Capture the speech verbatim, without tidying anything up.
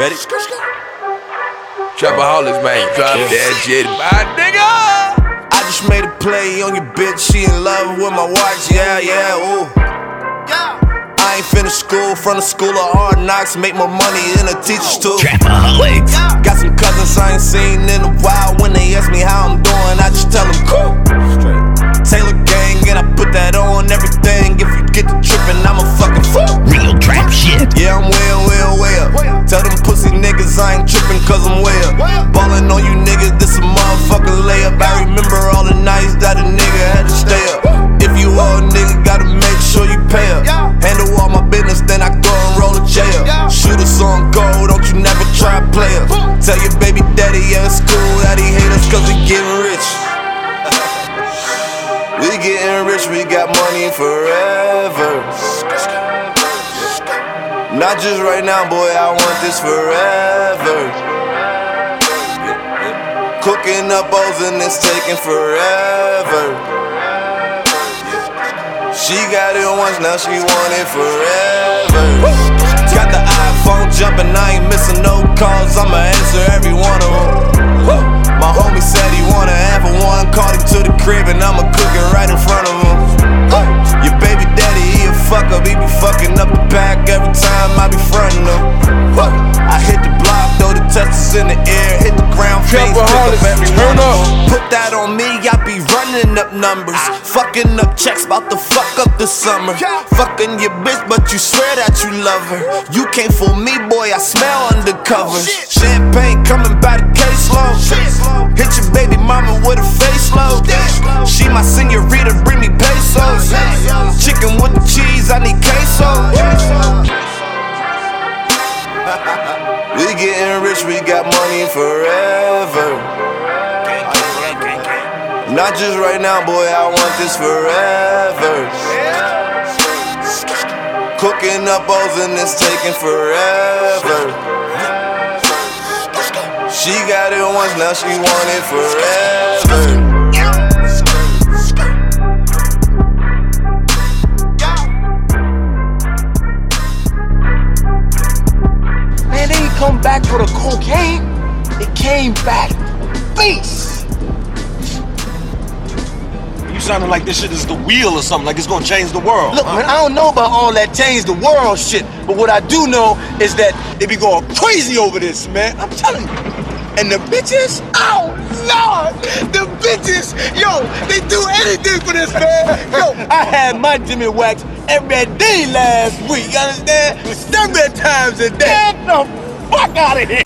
Ready? Trapaholics, man. Drop that shit, my nigga. I just made a play on your bitch. She in love with my watch. Yeah, yeah, ooh. I ain't finished school from the school of hard knocks. Make more money than a teacher's too. Trapaholics. Got some cousins I ain't seen in a while. When they ask me how I'm doing, I just tell them cool. Taylor gang, and I put that on everything. If you get the trippin', I'm a fucking fool. Real trap shit. Yeah, I'm way up, way up, way up. Tell them pussy niggas I ain't trippin' cause I'm way up. Ballin' on you niggas, this a motherfucking layup. I remember all the nights that a nigga had to stay up. If you owe a nigga, gotta make sure you pay up. Handle all my business, then I go and roll a J up. Shoot us on gold, don't you never try play up. Tell your baby daddy, yeah, it's cool that he hate us cause we getting rich. We getting rich, we got money forever. Not just right now, boy, I want this forever. Cooking up O's and it's taking forever. She got it once, now she want it forever. Got the iPhone jumping, I ain't missing no calls. I'ma answer every one of them. My homie said he wanna have a one, called him to the crib and I'ma cook it right in front of him. Your baby daddy, he a fuck up, he be fucking up the back every time I be frontin' him. I hit the block, throw the testers in the air, hit the ground, face, pick up every one of them. Put that on me, I be running up numbers, fucking up checks, bout to fuck up the summer. Fucking your bitch, but you swear that you love her. You can't fool me, boy, I smell undercover. Champagne coming by the caseload. Hit your baby mama with a facelift. She my senorita, bring me pesos. Chicken with the cheese, I need queso. We getting rich, we got money forever. Not just right now, boy, I want this forever. Cooking up O's and it's taking forever. She got it once, now she want it forever. Man, they didn't come back for the cocaine. It came back beast. You sounding like this shit is the wheel or something, like it's gonna change the world. Look, man, I don't know about all that change the world shit, but what I do know is that they be going crazy over this, man. I'm telling you. And the bitches, oh Lord, the bitches, yo, they do anything for this, man. Yo, I had my Jimmy wax every day last week, you understand? Several times a day. Get the fuck out of here.